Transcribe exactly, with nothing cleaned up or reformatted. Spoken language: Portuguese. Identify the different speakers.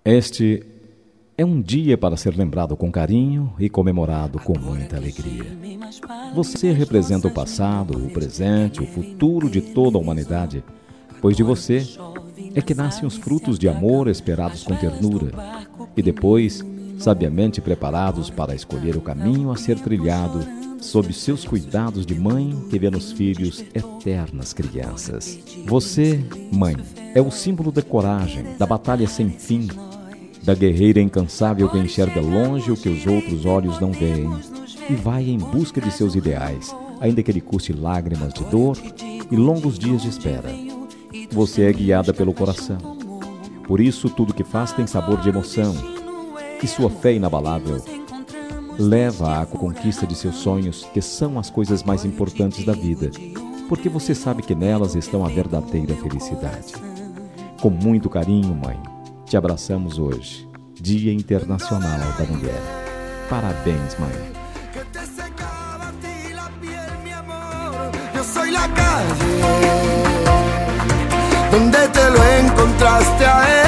Speaker 1: Este é um dia para ser lembrado com carinho e comemorado com muita alegria. Você representa o passado, o presente, o futuro de toda a humanidade, pois de você é que nascem os frutos de amor esperados com ternura e depois, sabiamente preparados para escolher o caminho a ser trilhado sob seus cuidados de mãe que vê nos filhos eternas crianças. Você, mãe, é o símbolo da coragem, da batalha sem fim, da guerreira incansável que enxerga longe o que os outros olhos não veem e vai em busca de seus ideais, ainda que lhe custe lágrimas de dor e longos dias de espera. Você é guiada pelo coração. Por isso, tudo que faz tem sabor de emoção. E sua fé inabalável leva à conquista de seus sonhos, que são as coisas mais importantes da vida, porque você sabe que nelas estão a verdadeira felicidade. Com muito carinho, mãe, te abraçamos hoje, Dia Internacional da Mulher. Parabéns, mãe.
Speaker 2: Yo soy la calle donde te lo encontraste a él.